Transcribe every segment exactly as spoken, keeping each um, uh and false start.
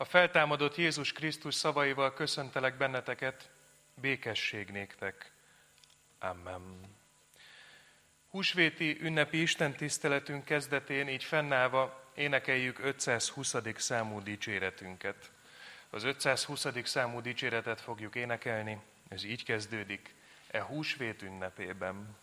A feltámadott Jézus Krisztus szavaival köszöntelek benneteket, békesség néktek. Amen. Húsvéti ünnepi istentiszteletünk kezdetén így fennállva énekeljük ötszázhuszadik számú dicséretünket. Az ötszázhuszadik számú dicséretet fogjuk énekelni, ez így kezdődik, e húsvét ünnepében.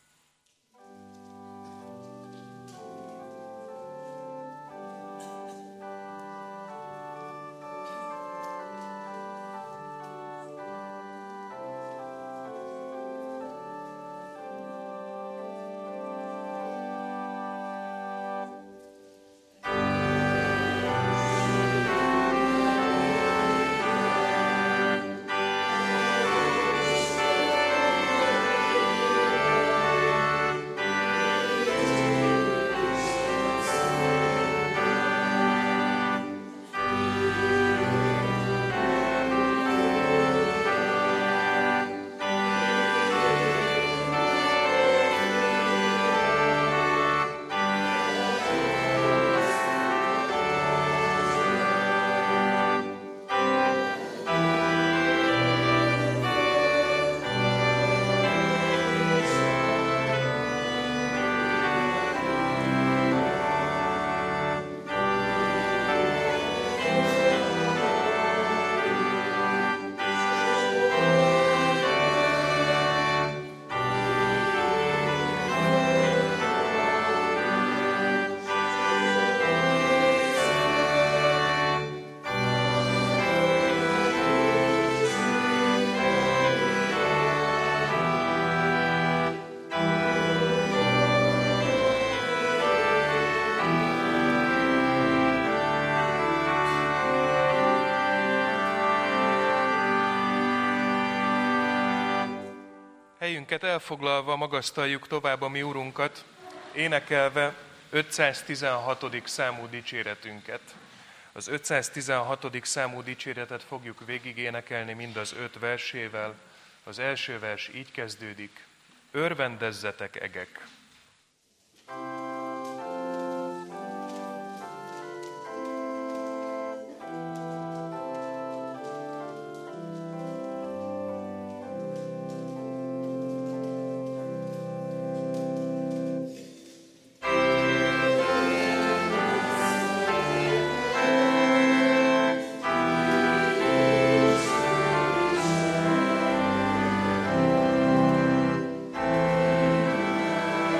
Helyünket elfoglalva magasztaljuk tovább a mi Urunkat, énekelve ötszáztizenhatodik számú dicséretünket. Az ötszáztizenhatodik számú dicséretet fogjuk végig énekelni mind az öt versével. Az első vers így kezdődik, örvendezzetek egek! Thank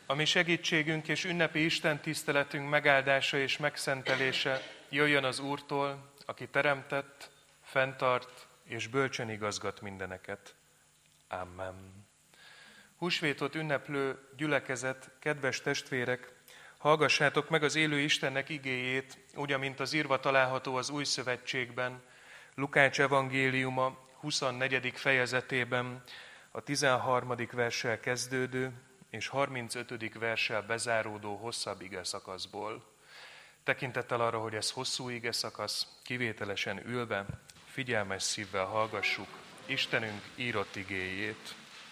A mi segítségünk és ünnepi Isten tiszteletünk megáldása és megszentelése jöjjön az Úrtól, aki teremtett, fenntart és bölcsen igazgat mindeneket. Amen. Húsvétot ünneplő gyülekezet, kedves testvérek, hallgassátok meg az élő Istennek igéjét, úgy, amint az írva található az Új Szövetségben, Lukács evangéliuma huszonnegyedik fejezetében, a tizenharmadik verssel kezdődő és harmincötödik verssel bezáródó hosszabb igeszakaszból. Tekintettel arra, hogy ez hosszú igeszakasz, kivételesen ülve, figyelmes szívvel hallgassuk Istenünk írott igéjét.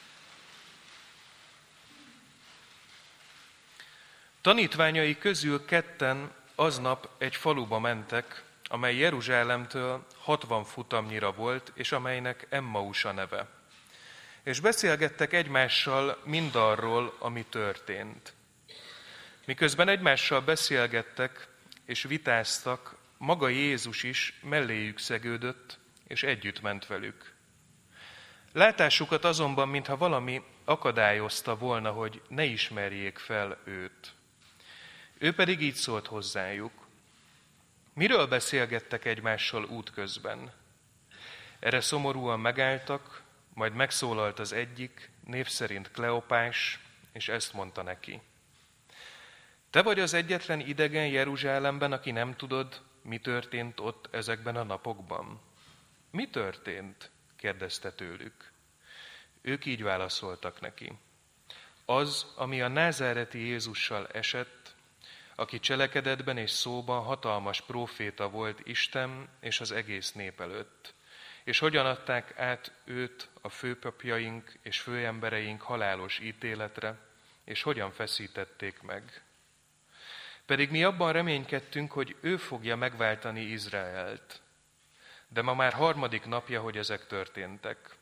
Tanítványai közül ketten aznap egy faluba mentek, amely Jeruzsálemtől hatvan futamnyira volt, és amelynek Emmaus a neve. És beszélgettek egymással mindarról, ami történt. Miközben egymással beszélgettek és vitáztak, maga Jézus is melléjük szegődött, és együtt ment velük. Látásukat azonban, mintha valami akadályozta volna, hogy ne ismerjék fel őt. Ő pedig így szólt hozzájuk. Miről beszélgettek egymással útközben? Erre szomorúan megálltak, majd megszólalt az egyik, név szerint Kleopás, és ezt mondta neki. Te vagy az egyetlen idegen Jeruzsálemben, aki nem tudod, mi történt ott ezekben a napokban. Mi történt? Kérdezte tőlük. Ők így válaszoltak neki. Az, ami a názáreti Jézussal esett, aki cselekedetben és szóban hatalmas próféta volt Isten és az egész nép előtt, és hogyan adták át őt a főpapjaink és főembereink halálos ítéletre, és hogyan feszítették meg. Pedig mi abban reménykedtünk, hogy ő fogja megváltani Izraelt. De ma már harmadik napja, hogy ezek történtek.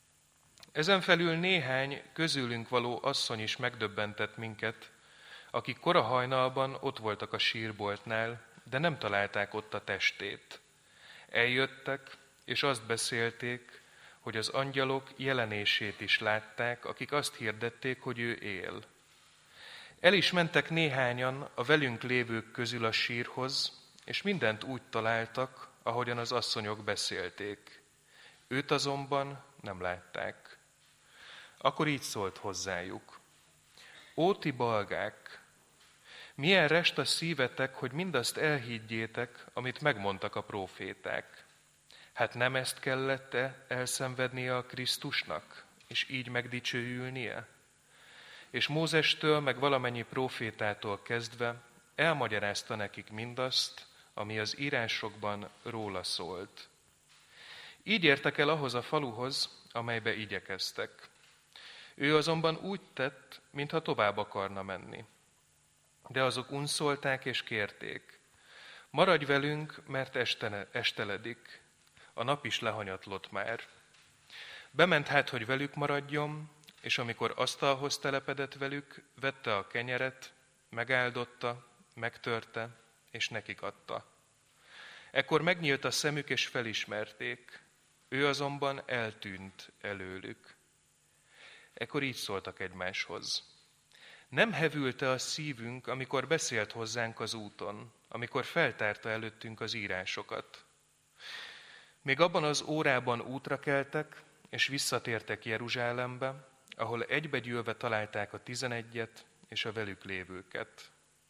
Ezen felül néhány közülünk való asszony is megdöbbentett minket, akik kora hajnalban ott voltak a sírboltnál, de nem találták ott a testét. Eljöttek, és azt beszélték, hogy az angyalok jelenését is látták, akik azt hirdették, hogy ő él. El is mentek néhányan a velünk lévők közül a sírhoz, és mindent úgy találtak, ahogyan az asszonyok beszélték. Őt azonban nem látták. Akkor így szólt hozzájuk. Ó, ti balgák! Milyen rest a szívetek, hogy mindazt elhiggyétek, amit megmondtak a próféták. Hát nem ezt kellett-e elszenvednie a Krisztusnak, és így megdicsőülnie? És Mózestől, meg valamennyi prófétától kezdve elmagyarázta nekik mindazt, ami az írásokban róla szólt. Így értek el ahhoz a faluhoz, amelybe igyekeztek. Ő azonban úgy tett, mintha tovább akarna menni. De azok unszolták és kérték. Maradj velünk, mert estene, esteledik. A nap is lehanyatlott már. Bement hát, hogy velük maradjon, és amikor asztalhoz telepedett velük, vette a kenyeret, megáldotta, megtörte, és nekik adta. Ekkor megnyílt a szemük, és felismerték. Ő azonban eltűnt előlük. Ekkor így szóltak egymáshoz. Nem hevült-e a szívünk, amikor beszélt hozzánk az úton, amikor feltárta előttünk az írásokat? Még abban az órában útra keltek, és visszatértek Jeruzsálembe, ahol egybegyűlve találták a tizenegyet és a velük lévőket.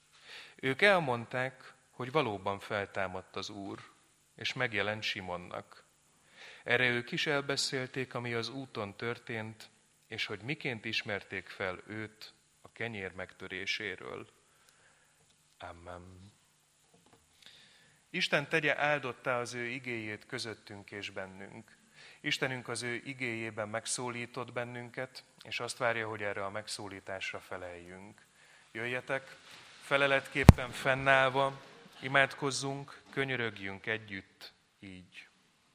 Ők elmondták, hogy valóban feltámadt az Úr, és megjelent Simonnak. Erre ők is elbeszélték, ami az úton történt, és hogy miként ismerték fel őt a kenyér megtöréséről. Amen. Isten tegye áldottá az ő igéjét közöttünk és bennünk. Istenünk az ő igéjében megszólított bennünket, és azt várja, hogy erre a megszólításra feleljünk. Jöjjetek, feleletképpen fennállva, imádkozzunk, könyörögjünk együtt így.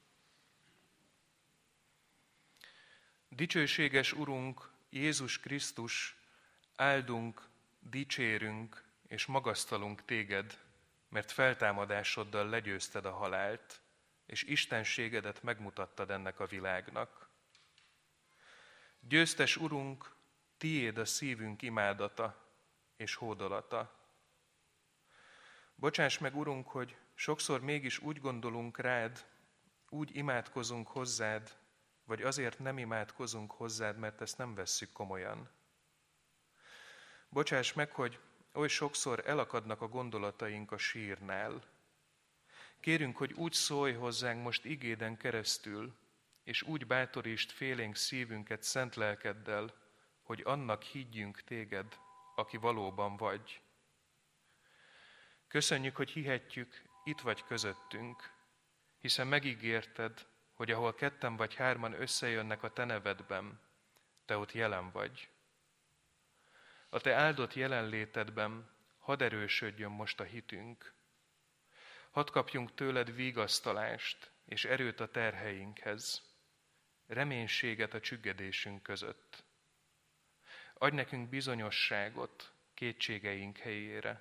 Dicsőséges Urunk, Jézus Krisztus, áldunk, dicsérünk és magasztalunk téged, mert feltámadásoddal legyőzted a halált, és istenségedet megmutattad ennek a világnak. Győztes Urunk, tiéd a szívünk imádata, és hódolata. Bocsáss meg, Urunk, hogy sokszor mégis úgy gondolunk rád, úgy imádkozunk hozzád, vagy azért nem imádkozunk hozzád, mert ezt nem vesszük komolyan. Bocsáss meg, hogy oly sokszor elakadnak a gondolataink a sírnál. Kérünk, hogy úgy szólj hozzánk most igéden keresztül, és úgy bátorítsd félénk szívünket szent lelkeddel, hogy annak higgyünk téged, aki valóban vagy. Köszönjük, hogy hihetjük, itt vagy közöttünk, hiszen megígérted, hogy ahol ketten vagy hárman összejönnek a te nevedben, te ott jelen vagy. A te áldott jelenlétedben hadd erősödjön most a hitünk. Hadd kapjunk tőled vigasztalást és erőt a terheinkhez, reménységet a csüggedésünk között. Adj nekünk bizonyosságot kétségeink helyére.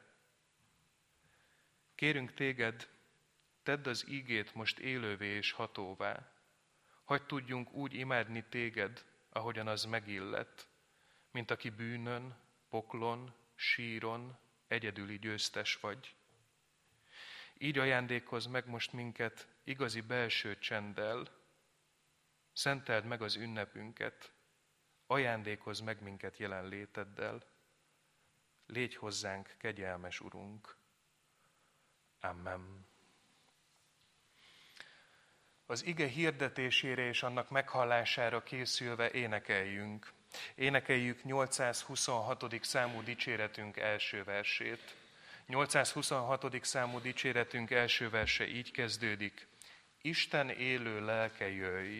Kérünk téged, tedd az ígét most élővé és hatóvá. Hadd tudjunk úgy imádni téged, ahogyan az megillet, mint aki bűnön, poklon, síron, egyedüli győztes vagy. Így ajándékozz meg most minket igazi belső csenddel, szenteld meg az ünnepünket, ajándékozz meg minket jelenléteddel. Légy hozzánk kegyelmes, Urunk. Amen. Az ige hirdetésére és annak meghallására készülve énekeljünk. Énekeljük nyolcszázhuszonhatodik számú dicséretünk első versét. nyolcszázhuszonhatodik számú dicséretünk első verse így kezdődik. Isten élő lelke, jöjj!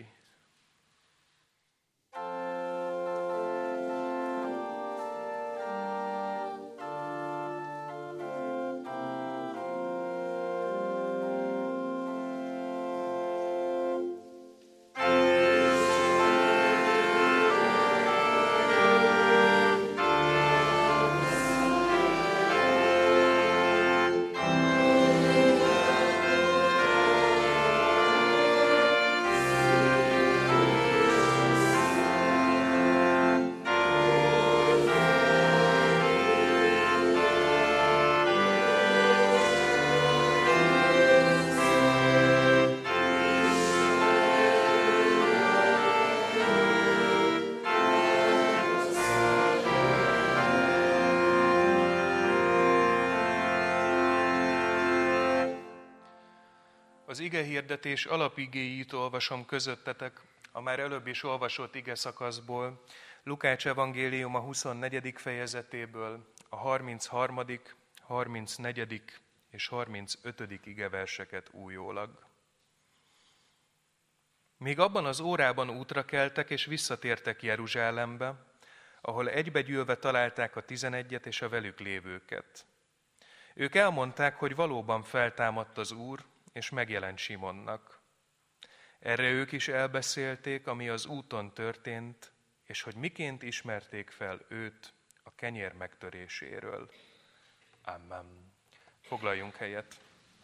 Az igehirdetés alapigéit olvasom közöttetek a már előbb is olvasott ige szakaszból, Lukács evangéliuma huszonnegyedik fejezetéből, a harmincharmadik, harmincnegyedik és harmincötödik igeverseket újólag. Még abban az órában útra keltek és visszatértek Jeruzsálembe, ahol egybegyűlve találták a tizenegyet és a velük lévőket. Ők elmondták, hogy valóban feltámadt az Úr, és megjelent Simonnak. Erre ők is elbeszélték, ami az úton történt, és hogy miként ismerték fel őt a kenyér megtöréséről. Amen. Foglaljunk helyet.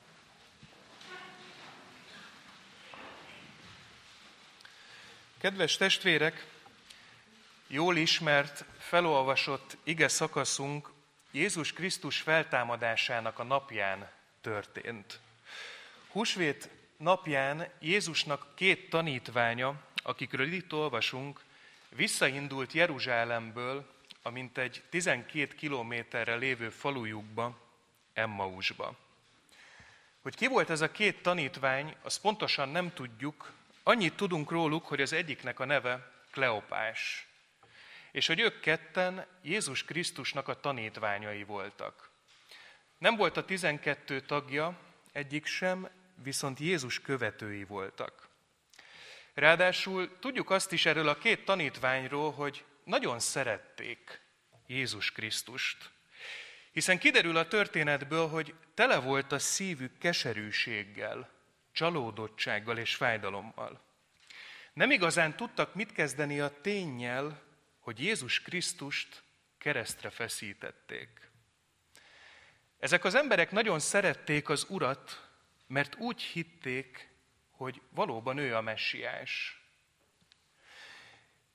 Kedves testvérek, jól ismert, felolvasott ige szakaszunk Jézus Krisztus feltámadásának a napján történt. Húsvét napján Jézusnak két tanítványa, akikről itt olvasunk, visszaindult Jeruzsálemből, a mintegy tizenkét kilométerre lévő falujukba, Emmausba. Hogy ki volt ez a két tanítvány, azt pontosan nem tudjuk, annyit tudunk róluk, hogy az egyiknek a neve Kleopás, és hogy ők ketten Jézus Krisztusnak a tanítványai voltak. Nem volt a tizenkettő tagja, egyik sem, viszont Jézus követői voltak. Ráadásul tudjuk azt is erről a két tanítványról, hogy nagyon szerették Jézus Krisztust. Hiszen kiderül a történetből, hogy tele volt a szívük keserűséggel, csalódottsággal és fájdalommal. Nem igazán tudtak mit kezdeni a ténnyel, hogy Jézus Krisztust keresztre feszítették. Ezek az emberek nagyon szerették az Urat, mert úgy hitték, hogy valóban ő a messiás.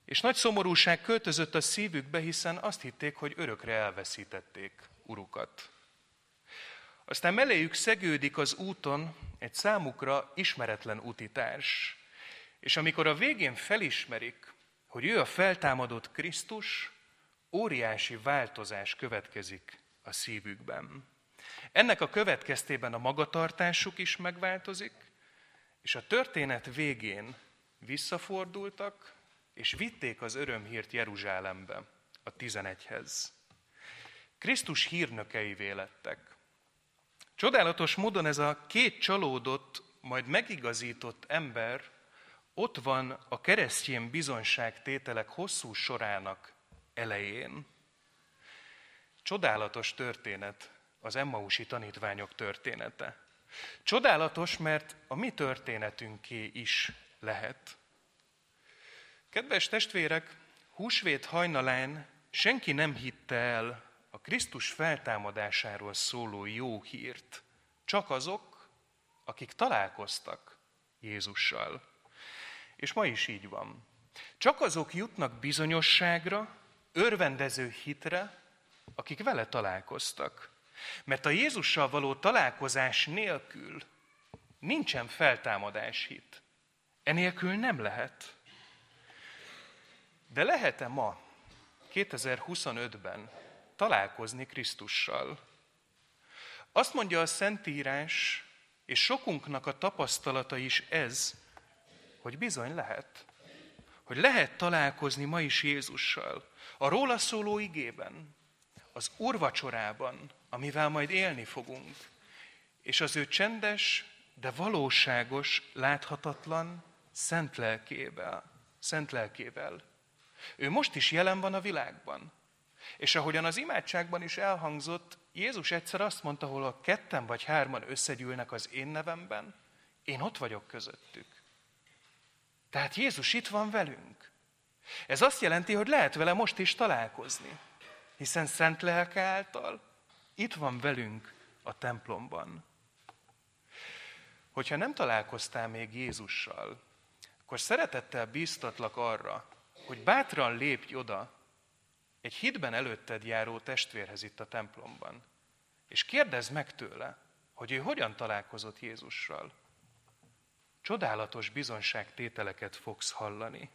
És nagy szomorúság költözött a szívükbe, hiszen azt hitték, hogy örökre elveszítették urukat. Aztán melléjük szegődik az úton egy számukra ismeretlen utitárs, és amikor a végén felismerik, hogy ő a feltámadott Krisztus, óriási változás következik a szívükben. Ennek a következtében a magatartásuk is megváltozik, és a történet végén visszafordultak, és vitték az örömhírt Jeruzsálembe, a tizenegyhez. Krisztus hírnökeivé lettek. Csodálatos módon ez a két csalódott, majd megigazított ember ott van a keresztény bizonyságtételek hosszú sorának elején. Csodálatos történet az emmausi tanítványok története. Csodálatos, mert a mi történetünké is lehet. Kedves testvérek, húsvét hajnalán senki nem hitte el a Krisztus feltámadásáról szóló jó hírt, csak azok, akik találkoztak Jézussal. És ma is így van. Csak azok jutnak bizonyosságra, örvendező hitre, akik vele találkoztak. Mert a Jézussal való találkozás nélkül nincsen feltámadás hit. Enélkül nem lehet. De lehet-e ma, kétezer-huszonötben találkozni Krisztussal? Azt mondja a Szentírás, és sokunknak a tapasztalata is ez, hogy bizony lehet. Hogy lehet találkozni ma is Jézussal. A róla szóló igében, az úrvacsorában, amivel majd élni fogunk, és az ő csendes, de valóságos, láthatatlan szent lelkével. Szent lelkével. Ő most is jelen van a világban. És ahogyan az imádságban is elhangzott, Jézus egyszer azt mondta, hol a ketten vagy hárman összegyűlnek az én nevemben, én ott vagyok közöttük. Tehát Jézus itt van velünk. Ez azt jelenti, hogy lehet vele most is találkozni, hiszen szent lelke által itt van velünk a templomban. Hogyha nem találkoztál még Jézussal, akkor szeretettel bíztatlak arra, hogy bátran lépj oda egy hitben előtted járó testvérhez itt a templomban, és kérdezd meg tőle, hogy ő hogyan találkozott Jézussal. Csodálatos bizonságtételeket fogsz hallani.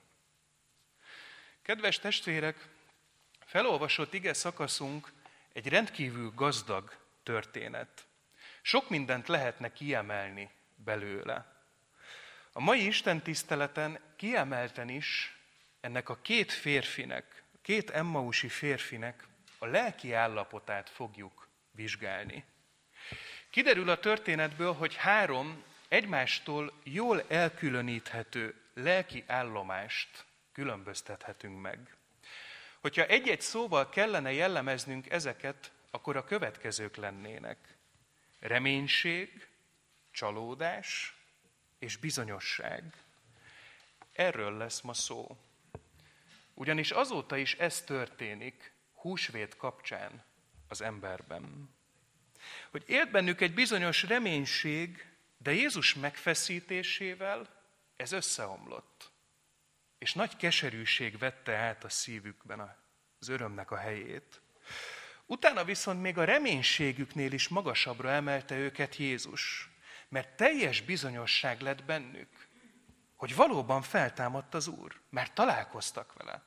Kedves testvérek, felolvasott ige szakaszunk egy rendkívül gazdag történet. Sok mindent lehetne kiemelni belőle. A mai istentiszteleten kiemelten is ennek a két férfinek, két emmausi férfinek a lelki állapotát fogjuk vizsgálni. Kiderül a történetből, hogy három egymástól jól elkülöníthető lelki állomást különböztethetünk meg. Hogyha egy-egy szóval kellene jellemeznünk ezeket, akkor a következők lennének. Reménység, csalódás és bizonyosság. Erről lesz ma szó. Ugyanis azóta is ez történik húsvét kapcsán az emberben. Hogy élt bennük egy bizonyos reménység, de Jézus megfeszítésével ez összeomlott. És nagy keserűség vette át a szívükben az örömnek a helyét. Utána viszont még a reménységüknél is magasabbra emelte őket Jézus, mert teljes bizonyosság lett bennük, hogy valóban feltámadt az Úr, mert találkoztak vele.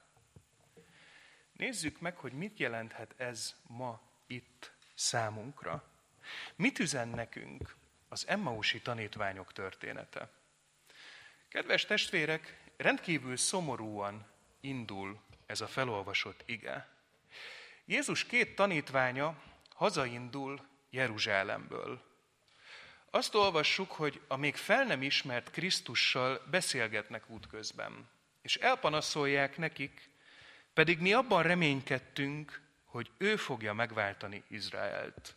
Nézzük meg, hogy mit jelenthet ez ma itt számunkra. Mit üzen nekünk az emmausi tanítványok története? Kedves testvérek, rendkívül szomorúan indul ez a felolvasott ige. Jézus két tanítványa hazaindul Jeruzsálemből. Azt olvassuk, hogy a még fel nem ismert Krisztussal beszélgetnek útközben, és elpanaszolják nekik, pedig mi abban reménykedtünk, hogy ő fogja megváltani Izraelt.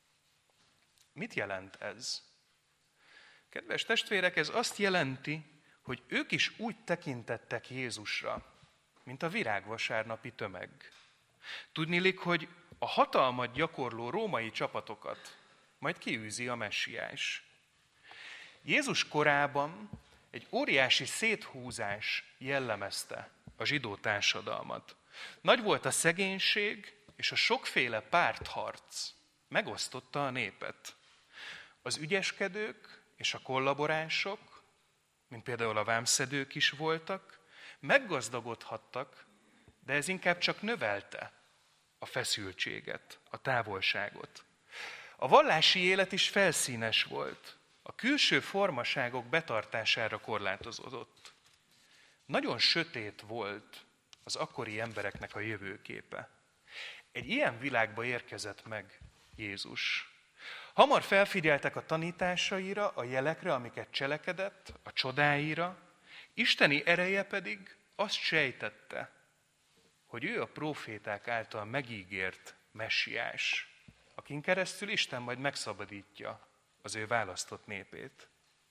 Mit jelent ez? Kedves testvérek, ez azt jelenti, hogy ők is úgy tekintettek Jézusra, mint a virágvasárnapi tömeg. Tudniillik, hogy a hatalmat gyakorló római csapatokat majd kiűzi a messiás. Jézus korában egy óriási széthúzás jellemezte a zsidó társadalmat. Nagy volt a szegénység, és a sokféle pártharc megosztotta a népet. Az ügyeskedők és a kollaboránsok, mint például a vámszedők is voltak, meggazdagodhattak, de ez inkább csak növelte a feszültséget, a távolságot. A vallási élet is felszínes volt, a külső formaságok betartására korlátozódott. Nagyon sötét volt az akkori embereknek a jövőképe. Egy ilyen világba érkezett meg Jézus. Hamar felfigyeltek a tanításaira, a jelekre, amiket cselekedett, a csodáira, isteni ereje pedig azt sejtette, hogy ő a próféták által megígért messiás, akin keresztül Isten majd megszabadítja az ő választott népét.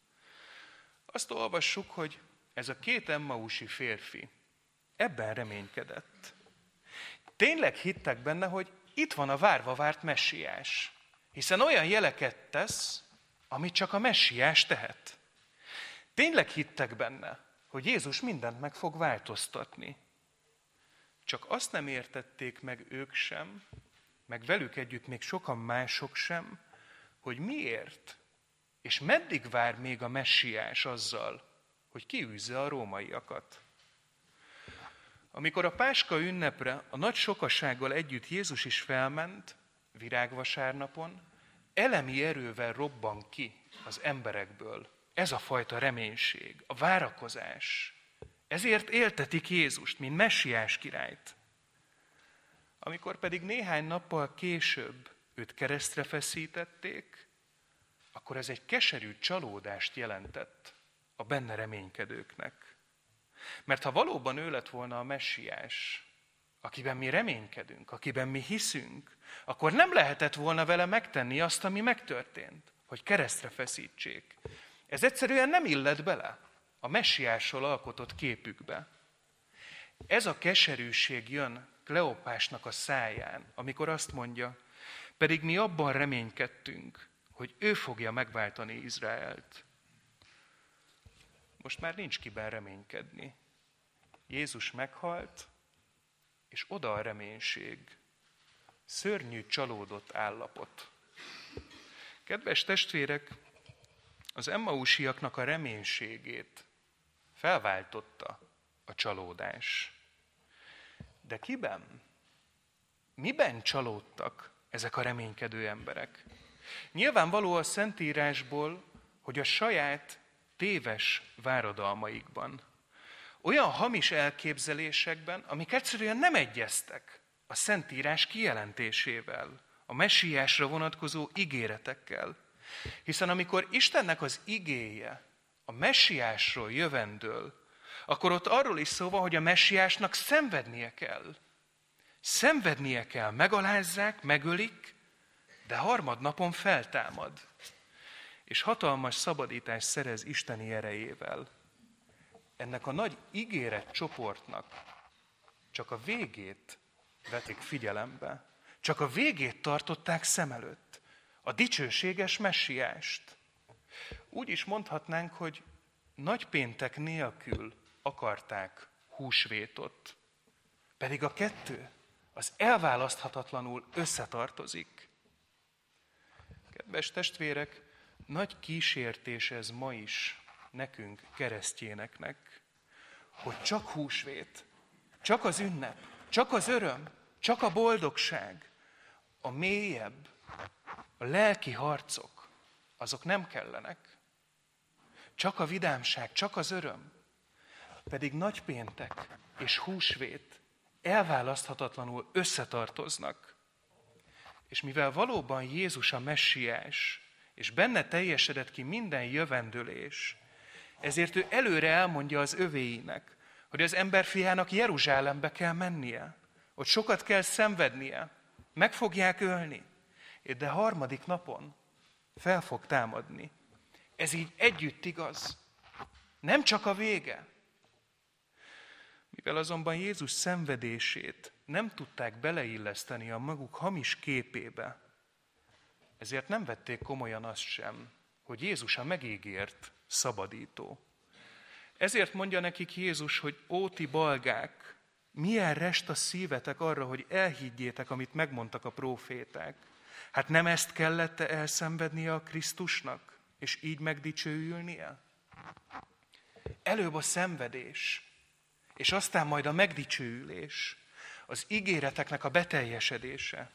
Azt olvassuk, hogy ez a két emmausi férfi ebben reménykedett. Tényleg hittek benne, hogy itt van a várva várt messiás, hiszen olyan jeleket tesz, amit csak a messiás tehet. Tényleg hittek benne, hogy Jézus mindent meg fog változtatni. Csak azt nem értették meg ők sem, meg velük együtt még sokan mások sem, hogy miért és meddig vár még a messiás azzal, hogy kiűzze a rómaiakat. Amikor a Páska ünnepre a nagy sokasággal együtt Jézus is felment, virágvasárnapon, elemi erővel robban ki az emberekből ez a fajta reménység, a várakozás. Ezért éltetik Jézust, mint messiás királyt. Amikor pedig néhány nappal később őt keresztre feszítették, akkor ez egy keserű csalódást jelentett a benne reménykedőknek. Mert ha valóban ő lett volna a messiás, akiben mi reménykedünk, akiben mi hiszünk, akkor nem lehetett volna vele megtenni azt, ami megtörtént, hogy keresztre feszítsék. Ez egyszerűen nem illett bele a messiásról alkotott képükbe. Ez a keserűség jön Kleopásnak a száján, amikor azt mondja, pedig mi abban reménykedtünk, hogy ő fogja megváltani Izraelt. Most már nincs kiben reménykedni. Jézus meghalt, és oda a reménység. Szörnyű, csalódott állapot. Kedves testvérek, az emmausiaknak a reménységét felváltotta a csalódás. De kiben? Miben csalódtak ezek a reménykedő emberek? Nyilvánvaló a Szentírásból, hogy a saját téves váradalmaikban, olyan hamis elképzelésekben, amik egyszerűen nem egyeztek a Szentírás kijelentésével, a messiásra vonatkozó ígéretekkel. Hiszen amikor Istennek az igéje a messiásról jövendől, akkor ott arról is szó van, hogy a messiásnak szenvednie kell. Szenvednie kell, megalázzák, megölik, de harmadnapon feltámad. És hatalmas szabadítást szerez isteni erejével. Ennek a nagy ígéret csoportnak csak a végét vetik figyelembe. Csak a végét tartották szem előtt. A dicsőséges messiást. Úgy is mondhatnánk, hogy nagypéntek nélkül akarták húsvétot. Pedig a kettő az elválaszthatatlanul összetartozik. Kedves testvérek, nagy kísértés ez ma is nekünk, keresztjéneknek, hogy csak húsvét, csak az ünnep, csak az öröm, csak a boldogság, a mélyebb, a lelki harcok, azok nem kellenek. Csak a vidámság, csak az öröm. Pedig nagypéntek és húsvét elválaszthatatlanul összetartoznak. És mivel valóban Jézus a messiás, és benne teljesedett ki minden jövendőlés, ezért ő előre elmondja az övéinek, hogy az emberfiának Jeruzsálembe kell mennie, hogy sokat kell szenvednie, meg fogják ölni, de harmadik napon fel fog támadni. Ez így együtt igaz. Nem csak a vége. Mivel azonban Jézus szenvedését nem tudták beleilleszteni a maguk hamis képébe, ezért nem vették komolyan azt sem, hogy Jézus a megígért szabadító. Ezért mondja nekik Jézus, hogy ó, ti balgák, milyen rest a szívetek arra, hogy elhiggyétek, amit megmondtak a próféták. Hát nem ezt kellett elszenvednie a Krisztusnak, és így megdicsőülnie? Előbb a szenvedés, és aztán majd a megdicsőülés, az ígéreteknek a beteljesedése.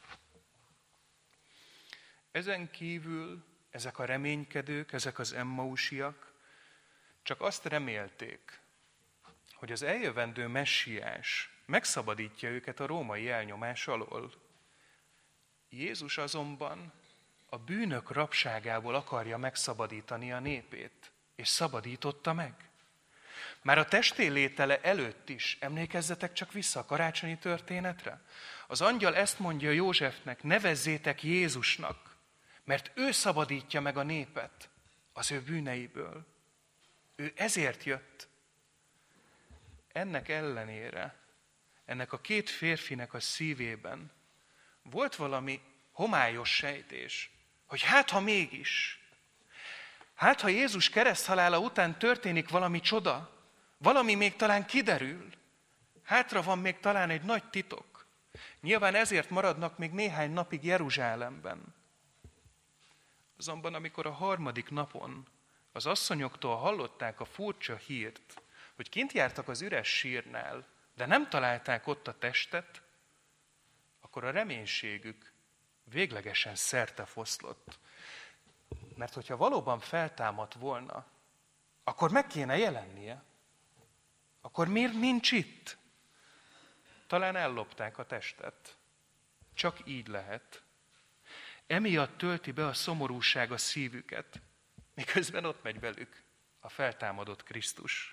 Ezen kívül ezek a reménykedők, ezek az emmausiak csak azt remélték, hogy az eljövendő messiás megszabadítja őket a római elnyomás alól. Jézus azonban a bűnök rabságából akarja megszabadítani a népét, és szabadította meg. Már a testélétele előtt is, emlékezzetek csak vissza a karácsonyi történetre, az angyal ezt mondja Józsefnek, nevezzétek Jézusnak, mert ő szabadítja meg a népet az ő bűneiből. Ő ezért jött. Ennek ellenére, ennek a két férfinek a szívében volt valami homályos sejtés, hogy hát ha mégis, hát ha Jézus kereszthalála után történik valami csoda, valami még talán kiderül, hátra van még talán egy nagy titok. Nyilván ezért maradnak még néhány napig Jeruzsálemben. Azonban amikor a harmadik napon az asszonyoktól hallották a furcsa hírt, hogy kint jártak az üres sírnál, de nem találták ott a testet, akkor a reménységük véglegesen szertefoszlott. Mert hogyha valóban feltámadt volna, akkor meg kéne jelennie. Akkor miért nincs itt? Talán ellopták a testet. Csak így lehet. Emiatt tölti be a szomorúság a szívüket, miközben ott megy velük a feltámadott Krisztus.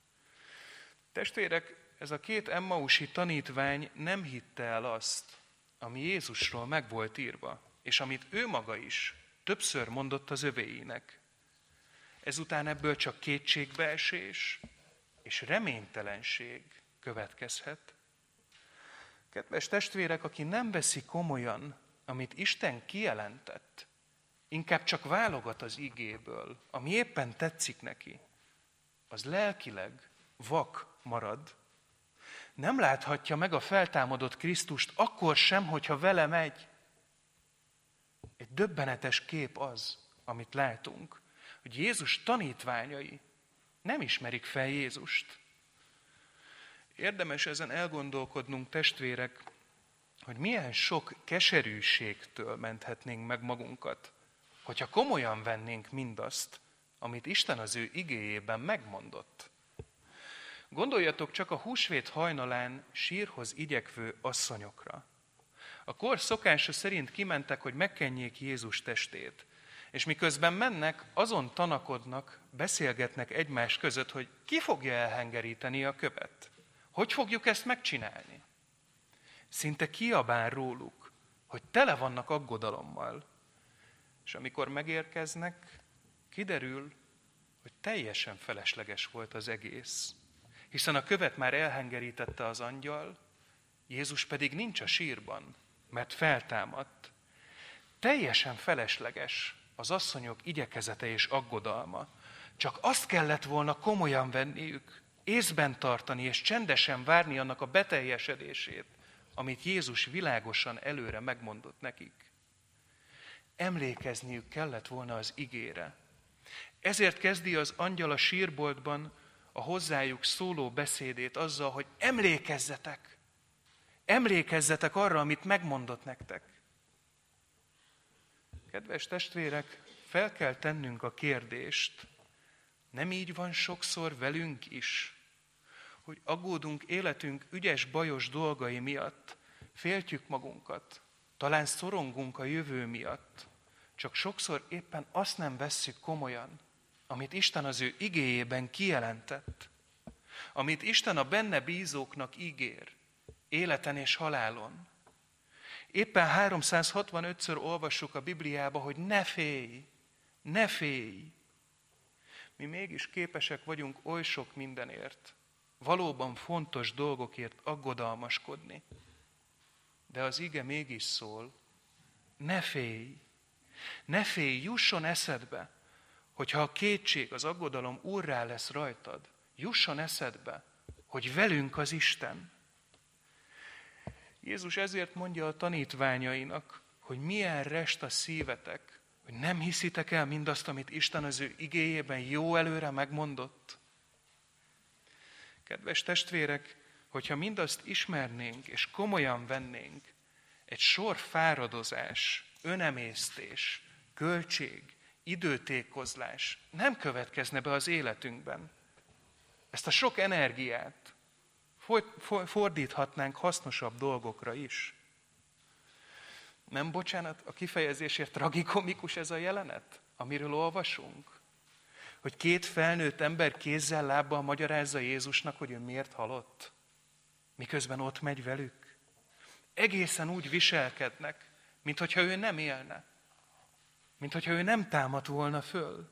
Testvérek, ez a két emmausi tanítvány nem hitte el azt, ami Jézusról meg volt írva, és amit ő maga is többször mondott az övéinek. Ezután ebből csak kétségbeesés és reménytelenség következhet. Kedves testvérek, aki nem veszi komolyan, amit Isten kijelentett, inkább csak válogat az igéből, ami éppen tetszik neki, az lelkileg vak marad. Nem láthatja meg a feltámadott Krisztust akkor sem, hogyha vele megy. Egy döbbenetes kép az, amit látunk, hogy Jézus tanítványai nem ismerik fel Jézust. Érdemes ezen elgondolkodnunk, testvérek, hogy milyen sok keserűségtől menthetnénk meg magunkat, hogyha komolyan vennénk mindazt, amit Isten az ő igéjében megmondott. Gondoljatok csak a húsvét hajnalán sírhoz igyekvő asszonyokra. A kor szokása szerint kimentek, hogy megkenjék Jézus testét, és miközben mennek, azon tanakodnak, beszélgetnek egymás között, hogy ki fogja elhengeríteni a követ. Hogy fogjuk ezt megcsinálni? Szinte kiabál róluk, hogy tele vannak aggodalommal. És amikor megérkeznek, kiderül, hogy teljesen felesleges volt az egész. Hiszen a követ már elhengerítette az angyal, Jézus pedig nincs a sírban, mert feltámadt. Teljesen felesleges az asszonyok igyekezete és aggodalma. Csak azt kellett volna komolyan venniük, észben tartani és csendesen várni annak a beteljesedését, amit Jézus világosan előre megmondott nekik. Emlékezniük kellett volna az igére. Ezért kezdi az angyal a sírboltban a hozzájuk szóló beszédét azzal, hogy emlékezzetek, emlékezzetek arra, amit megmondott nektek. Kedves testvérek, fel kell tennünk a kérdést, nem így van sokszor velünk is, hogy aggódunk életünk ügyes-bajos dolgai miatt, féltjük magunkat, talán szorongunk a jövő miatt, csak sokszor éppen azt nem vesszük komolyan, amit Isten az ő igéjében kijelentett, amit Isten a benne bízóknak ígér, életen és halálon. Éppen háromszázhatvanötször olvassuk a Bibliába, hogy ne félj, ne félj. Mi mégis képesek vagyunk oly sok mindenért, valóban fontos dolgokért aggodalmaskodni. De az ige mégis szól, ne félj, ne félj, jusson eszedbe, hogyha a kétség, az aggodalom úrrá lesz rajtad, Jusson eszedbe, hogy velünk az Isten. Jézus ezért mondja a tanítványainak, hogy milyen rest a szívetek, hogy nem hiszitek el mindazt, amit Isten az ő igéjében jó előre megmondott. Kedves testvérek, hogyha mindazt ismernénk és komolyan vennénk, egy sor fáradozás, önemésztés, költség, időtékozlás nem következne be az életünkben. Ezt a sok energiát fordíthatnánk hasznosabb dolgokra is. Nem, bocsánat, a kifejezésért tragikomikus ez a jelenet, amiről olvasunk? Hogy két felnőtt ember kézzel, lábbal magyarázza Jézusnak, hogy ő miért halott, miközben ott megy velük. Egészen úgy viselkednek, minthogyha ő nem élne, minthogyha ő nem támadt volna föl.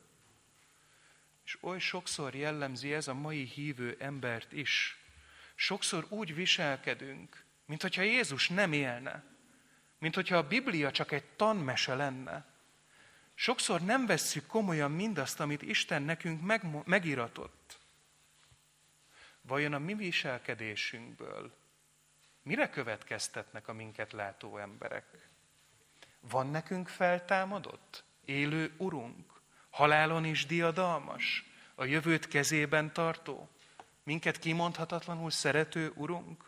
És oly sokszor jellemzi ez a mai hívő embert is. Sokszor úgy viselkedünk, minthogyha Jézus nem élne, minthogyha a Biblia csak egy tanmese lenne. Sokszor nem vesszük komolyan mindazt, amit Isten nekünk meg, megiratott. Vajon a mi viselkedésünkből mire következtetnek a minket látó emberek? Van nekünk feltámadott, élő Urunk, halálon is diadalmas, a jövőt kezében tartó, minket kimondhatatlanul szerető Urunk?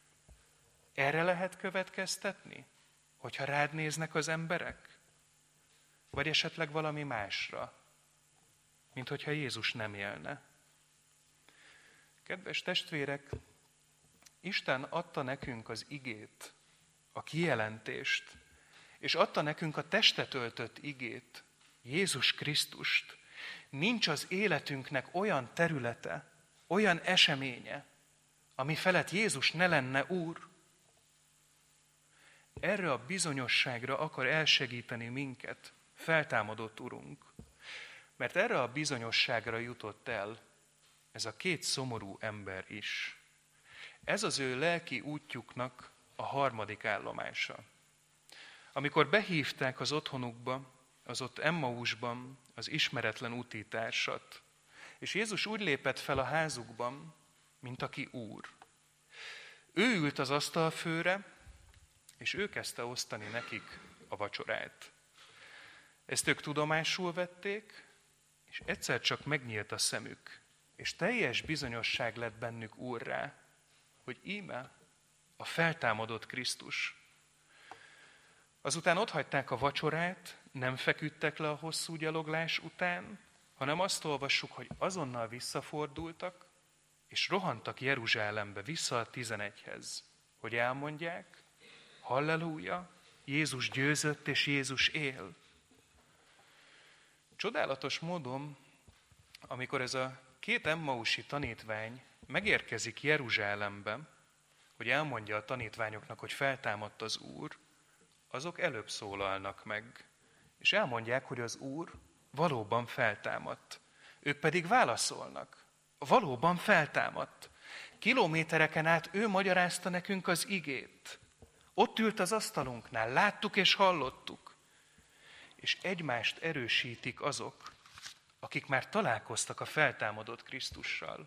Erre lehet következtetni, hogyha rád néznek az emberek? Vagy esetleg valami másra, mint hogyha Jézus nem élne? Kedves testvérek, Isten adta nekünk az igét, a kijelentést, és adta nekünk a testet öltött igét, Jézus Krisztust. Nincs az életünknek olyan területe, olyan eseménye, ami felett Jézus ne lenne Úr. Erre a bizonyosságra akar elsegíteni minket feltámadott Urunk. Mert erre a bizonyosságra jutott el ez a két szomorú ember is. Ez az ő lelki útjuknak a harmadik állomása. Amikor behívták az otthonukba, az ott Emmausban az ismeretlen útitársat, és Jézus úgy lépett fel a házukban, mint aki Úr. Ő ült az asztalfőre, és ő kezdte osztani nekik a vacsorát. Ezt ők tudomásul vették, és egyszer csak megnyílt a szemük, és teljes bizonyosság lett bennük Úrrá, hogy íme a feltámadott Krisztus. Azután otthagyták a vacsorát, nem feküdtek le a hosszú gyaloglás után, hanem azt olvassuk, hogy azonnal visszafordultak, és rohantak Jeruzsálembe vissza a tizenegyhez, hogy elmondják, halleluja, Jézus győzött, és Jézus él. Csodálatos módon, amikor ez a két emmausi tanítvány megérkezik Jeruzsálembe, hogy elmondja a tanítványoknak, hogy feltámadt az Úr, azok előbb szólalnak meg, és elmondják, hogy az Úr valóban feltámadt. Ők pedig válaszolnak. Valóban feltámadt. Kilométereken át ő magyarázta nekünk az igét. Ott ült az asztalunknál, láttuk és hallottuk. És egymást erősítik azok, akik már találkoztak a feltámadott Krisztussal.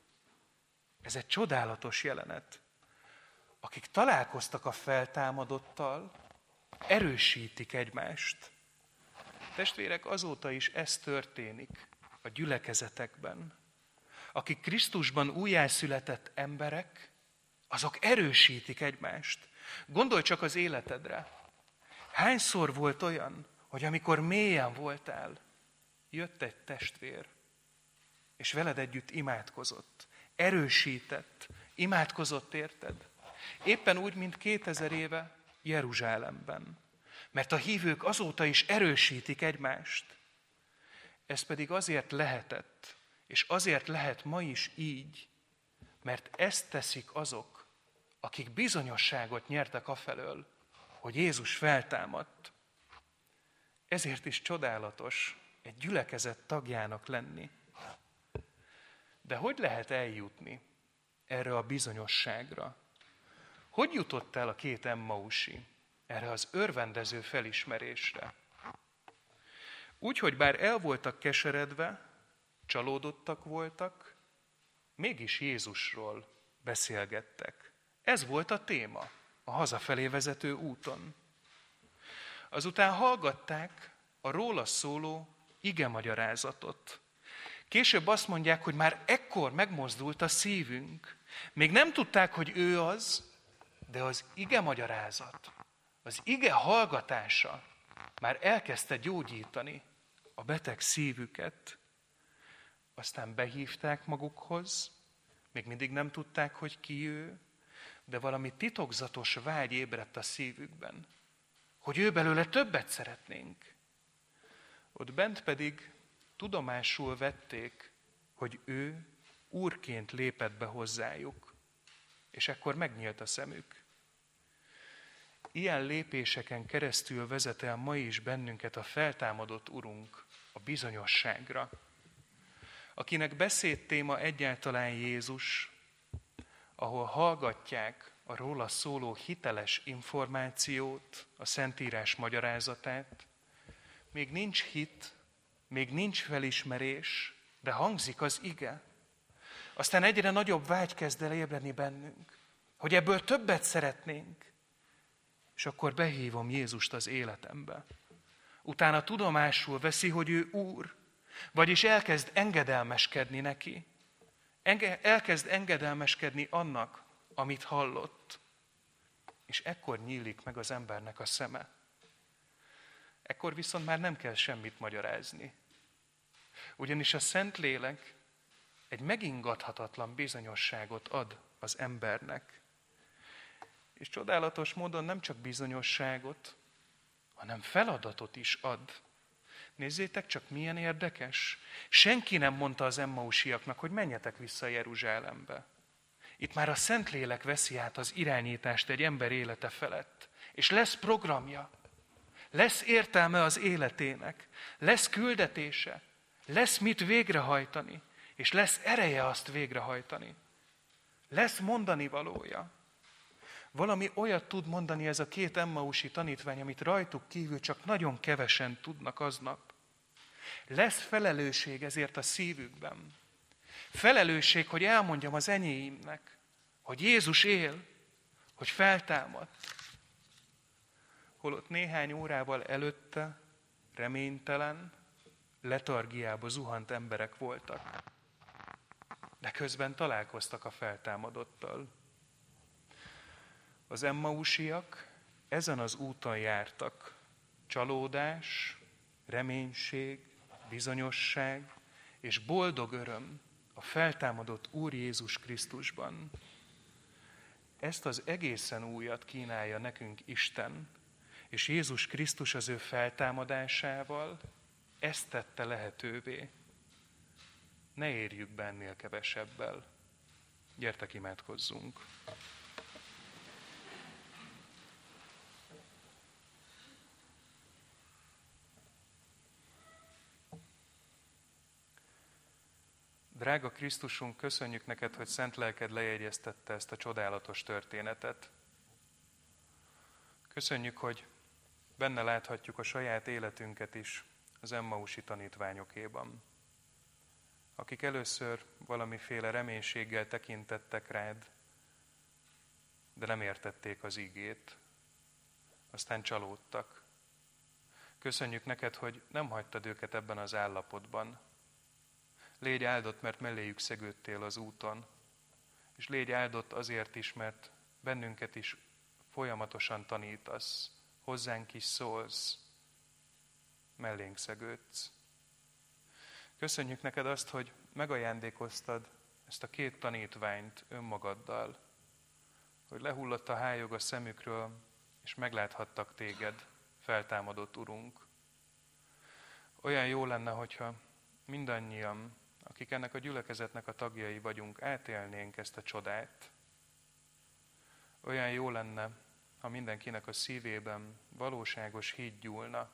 Ez egy csodálatos jelenet. Akik találkoztak a feltámadottal, erősítik egymást. Testvérek, azóta is ez történik a gyülekezetekben. Akik Krisztusban újjászületett emberek, azok erősítik egymást. Gondolj csak az életedre. Hányszor volt olyan, hogy amikor mélyen voltál, jött egy testvér, és veled együtt imádkozott, erősített, imádkozott érted? Éppen úgy, mint kétezer éve Jeruzsálemben. Mert a hívők azóta is erősítik egymást. Ez pedig azért lehetett, és azért lehet ma is így, mert ezt teszik azok, akik bizonyosságot nyertek afelől, hogy Jézus feltámadt. Ezért is csodálatos egy gyülekezet tagjának lenni. De hogy lehet eljutni erre a bizonyosságra? Hogy jutott el a két emmausi erre az örvendező felismerésre? Úgy, hogy bár el voltak keseredve, csalódottak voltak, mégis Jézusról beszélgettek. Ez volt a téma a hazafelé vezető úton. Azután hallgatták a róla szóló igemagyarázatot. Később azt mondják, hogy már ekkor megmozdult a szívünk. Még nem tudták, hogy ő az, de az igemagyarázat, az ige hallgatása már elkezdte gyógyítani a beteg szívüket. Aztán behívták magukhoz, még mindig nem tudták, hogy ki ő, de valami titokzatos vágy ébredt a szívükben, hogy ő belőle többet szeretnénk. Ott bent pedig tudomásul vették, hogy ő úrként lépett be hozzájuk, és ekkor megnyílt a szemük. Ilyen lépéseken keresztül vezet el ma is bennünket a feltámadott Urunk a bizonyosságra, akinek beszédtéma egyáltalán Jézus, ahol hallgatják a róla szóló hiteles információt, a Szentírás magyarázatát, még nincs hit, még nincs felismerés, de hangzik az ige. Aztán egyre nagyobb vágy kezd el ébredni bennünk, hogy ebből többet szeretnénk. És akkor behívom Jézust az életembe. Utána tudomásul veszi, hogy ő Úr, vagyis elkezd engedelmeskedni neki. Enge- elkezd engedelmeskedni annak, amit hallott. És ekkor nyílik meg az embernek a szeme. Ekkor viszont már nem kell semmit magyarázni. Ugyanis a Szentlélek egy megingathatatlan bizonyosságot ad az embernek. És csodálatos módon nem csak bizonyosságot, hanem feladatot is ad. Nézzétek csak, milyen érdekes. Senki nem mondta az emmausiaknak, hogy menjetek vissza Jeruzsálembe. Itt már a Szentlélek veszi át az irányítást egy ember élete felett. És lesz programja, lesz értelme az életének, lesz küldetése, lesz mit végrehajtani, és lesz ereje azt végrehajtani. Lesz mondani valója. Valami olyat tud mondani ez a két emmausi tanítvány, amit rajtuk kívül csak nagyon kevesen tudnak aznap. Lesz felelősség ezért a szívükben. Felelősség, hogy elmondjam az enyéimnek, hogy Jézus él, hogy feltámadt. Holott néhány órával előtte reménytelen, letargiába zuhant emberek voltak. De közben találkoztak a feltámadottal. Az emmausiak ezen az úton jártak. Csalódás, reménység, bizonyosság és boldog öröm a feltámadott Úr Jézus Krisztusban. Ezt az egészen újat kínálja nekünk Isten, és Jézus Krisztus az ő feltámadásával ezt tette lehetővé. Ne érjük be ennél kevesebbel. Gyertek, imádkozzunk! Drága Krisztusunk, köszönjük neked, hogy szent lelked lejegyeztette ezt a csodálatos történetet. Köszönjük, hogy benne láthatjuk a saját életünket is az emmausi tanítványokéban, akik először valamiféle reménységgel tekintettek rád, de nem értették az ígét, aztán csalódtak. Köszönjük neked, hogy nem hagytad őket ebben az állapotban. Légy áldott, mert melléjük szegődtél az úton, és légy áldott azért is, mert bennünket is folyamatosan tanítasz, hozzánk is szólsz, mellénk szegődsz. Köszönjük neked azt, hogy megajándékoztad ezt a két tanítványt önmagaddal, hogy lehullott a hályog a szemükről, és megláthattak téged, feltámadott Urunk. Olyan jó lenne, hogyha mindannyian, akik ennek a gyülekezetnek a tagjai vagyunk, átélnénk ezt a csodát. Olyan jó lenne, ha mindenkinek a szívében valóságos hit gyúlna.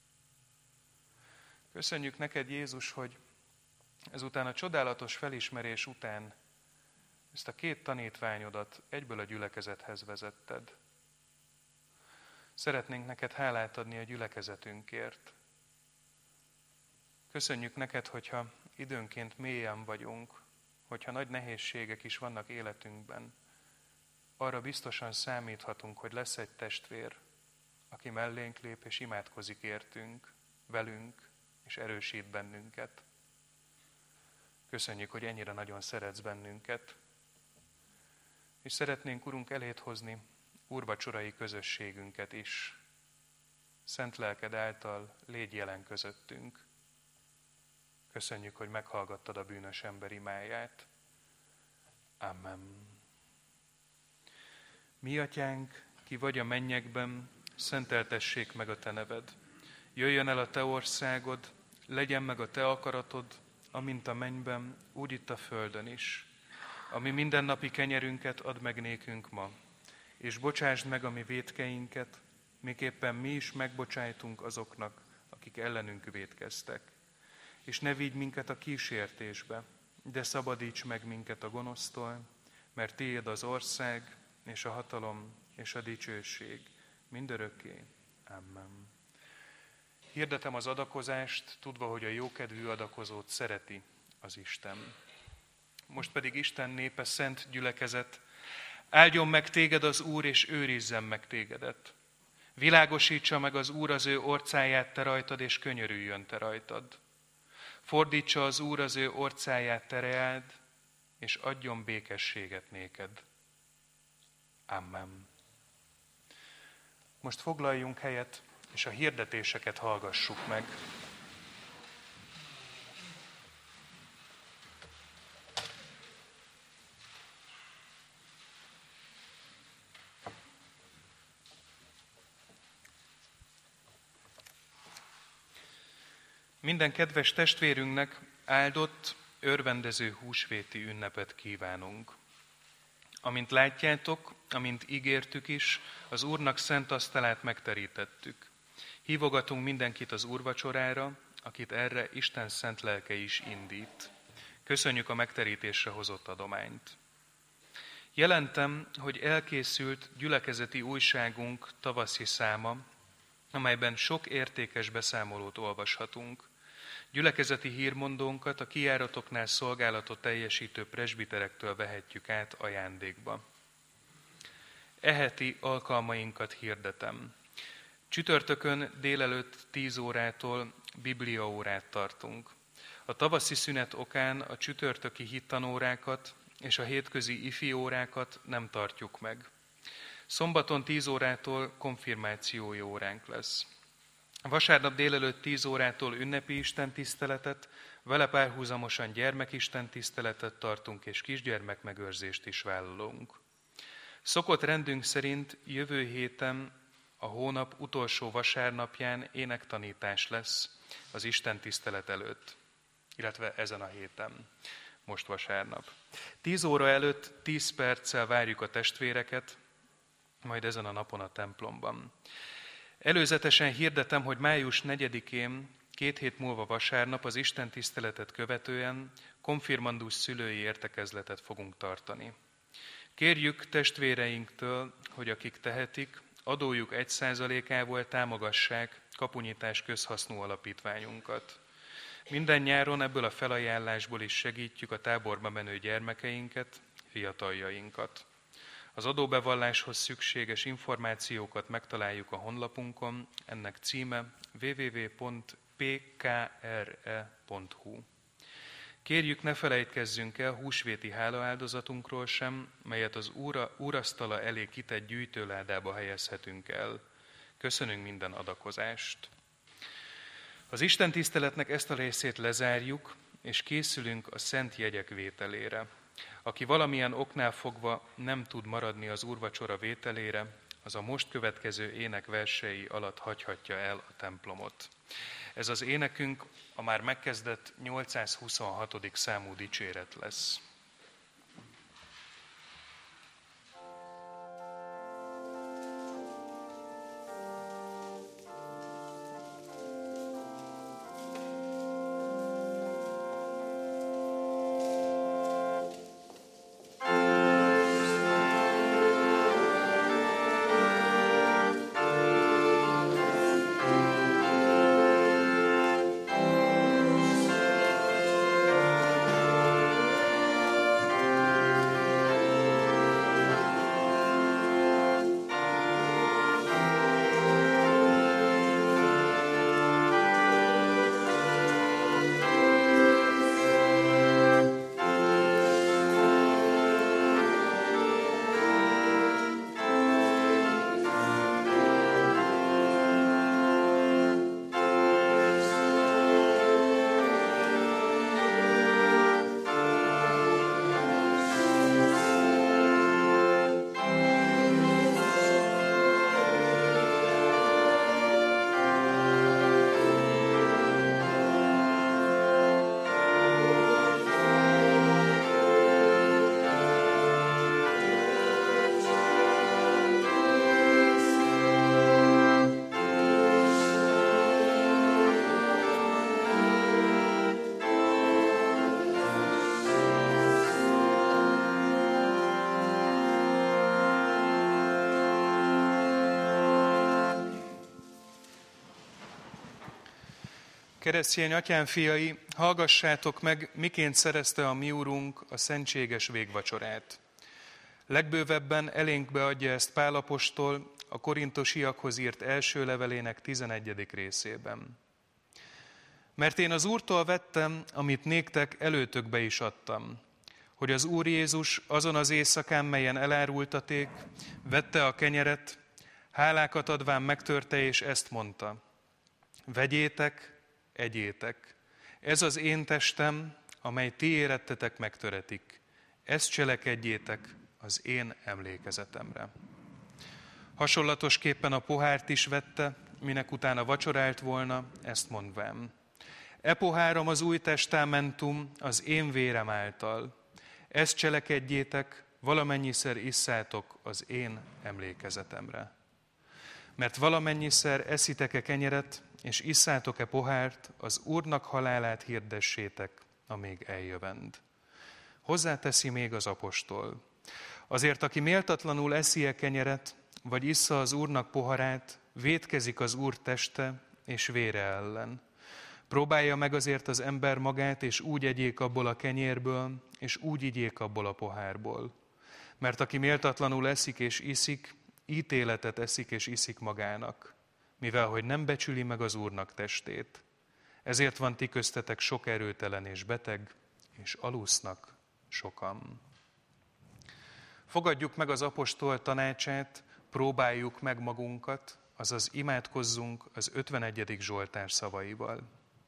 Köszönjük neked, Jézus, hogy ezután a csodálatos felismerés után ezt a két tanítványodat egyből a gyülekezethez vezetted. Szeretnénk neked hálát adni a gyülekezetünkért. Köszönjük neked, hogyha időnként mélyen vagyunk, hogyha nagy nehézségek is vannak életünkben, arra biztosan számíthatunk, hogy lesz egy testvér, aki mellénk lép és imádkozik értünk, velünk, és erősít bennünket. Köszönjük, hogy ennyire nagyon szeretsz bennünket, és szeretnénk, Urunk, elét hozni úrvacsorai közösségünket is. Szent lelked által légy jelen közöttünk. Köszönjük, hogy meghallgattad a bűnös ember imáját. Amen. Mi atyánk, ki vagy a mennyekben, szenteltessék meg a te neved. Jöjjön el a te országod, legyen meg a te akaratod, amint a mennyben, úgy itt a földön is. Ami mindennapi kenyerünket add meg nékünk ma, és bocsásd meg a mi vétkeinket, miképpen mi is megbocsájtunk azoknak, akik ellenünk vétkeztek. És ne vigy minket a kísértésbe, de szabadíts meg minket a gonosztól, mert tiéd az ország, és a hatalom, és a dicsőség, mindörökké. Amen. Hirdetem az adakozást, tudva, hogy a jókedvű adakozót szereti az Isten. Most pedig Isten népe, szent gyülekezet, áldjon meg téged az Úr, és őrizzen meg tégedet. Világosítsa meg az Úr az ő orcáját te rajtad, és könyörüljön te rajtad. Fordítsa az Úr az ő orcáját te reád, és adjon békességet néked. Amen. Most foglaljunk helyet, és a hirdetéseket hallgassuk meg. Minden kedves testvérünknek áldott, örvendező húsvéti ünnepet kívánunk. Amint látjátok, amint ígértük is, az Úrnak szent asztalát megterítettük. Hívogatunk mindenkit az úrvacsorára, akit erre Isten szent lelke is indít. Köszönjük a megterítésre hozott adományt. Jelentem, hogy elkészült gyülekezeti újságunk tavaszi száma, amelyben sok értékes beszámolót olvashatunk. Gyülekezeti hírmondónkat a kijáratoknál szolgálatot teljesítő presbiterektől vehetjük át ajándékba. Eheti alkalmainkat hirdetem. Csütörtökön délelőtt tíz órától bibliaórát tartunk. A tavaszi szünet okán a csütörtöki hittanórákat és a hétközi ifi órákat nem tartjuk meg. Szombaton tíz órától konfirmációi óránk lesz. Vasárnap délelőtt tíz órától ünnepi istentiszteletet, vele párhuzamosan gyermekistentiszteletet tartunk, és kisgyermekmegőrzést is vállalunk. Szokott rendünk szerint jövő héten, a hónap utolsó vasárnapján énektanítás lesz az istentisztelet előtt, illetve ezen a héten, most vasárnap. Tíz óra előtt tíz perccel várjuk a testvéreket, majd ezen a napon a templomban. Előzetesen hirdetem, hogy május negyedikén, két hét múlva vasárnap az istentiszteletet követően konfirmandus szülői értekezletet fogunk tartani. Kérjük testvéreinktől, hogy akik tehetik, adójuk egy százalékával támogassák Kapunyitás közhasznú alapítványunkat. Minden nyáron ebből a felajánlásból is segítjük a táborba menő gyermekeinket, fiataljainkat. Az adóbevalláshoz szükséges információkat megtaláljuk a honlapunkon, ennek címe double-u double-u double-u pont p k r e pont h u. Kérjük, ne felejtkezzünk el húsvéti hálaáldozatunkról sem, melyet az úra, úrasztala elé kitett gyűjtőládába helyezhetünk el. Köszönünk minden adakozást. Az istentiszteletnek ezt a részét lezárjuk, és készülünk a szent jegyek vételére. Aki valamilyen oknál fogva nem tud maradni az úrvacsora vételére, az a most következő ének versei alatt hagyhatja el a templomot. Ez az énekünk a már megkezdett nyolcszázhuszonhatodik számú dicséret lesz. Keresztény atyám fiai, hallgassátok meg, miként szerezte a mi úrunk a szentséges végvacsorát. Legbővebben elénk beadja ezt Pál apostol a korintosiakhoz írt első levelének tizenegyedik részében. Mert én az Úrtól vettem, amit néktek előtökbe is adtam, hogy az Úr Jézus azon az éjszakán, melyen elárultaték, vette a kenyeret, hálákat adván megtörte, és ezt mondta: vegyétek, egyétek, ez az én testem, amely ti érettetek megtöretik. Ezt cselekedjétek az én emlékezetemre. Hasonlatosképpen a pohárt is vette, minek utána vacsorált volna, ezt mondván: e pohárom az új testamentum az én vérem által. Ezt cselekedjétek, valamennyiszer isszátok az én emlékezetemre. Mert valamennyiszer eszitek-e kenyeret, és isszátok-e pohárt, az Úrnak halálát hirdessétek, amíg eljövend. Hozzáteszi még az apostol: azért, aki méltatlanul eszi-e kenyeret, vagy issza az Úrnak poharát, vétkezik az Úr teste és vére ellen. Próbálja meg azért az ember magát, és úgy egyék abból a kenyérből, és úgy igyék abból a pohárból. Mert aki méltatlanul eszik és iszik, ítéletet eszik és iszik magának, mivel hogy nem becsüli meg az Úrnak testét. Ezért van ti köztetek sok erőtelen és beteg, és alusznak sokan. Fogadjuk meg az apostol tanácsát, próbáljuk meg magunkat, azaz imádkozzunk az ötvenegyedik Zsoltár szavaival.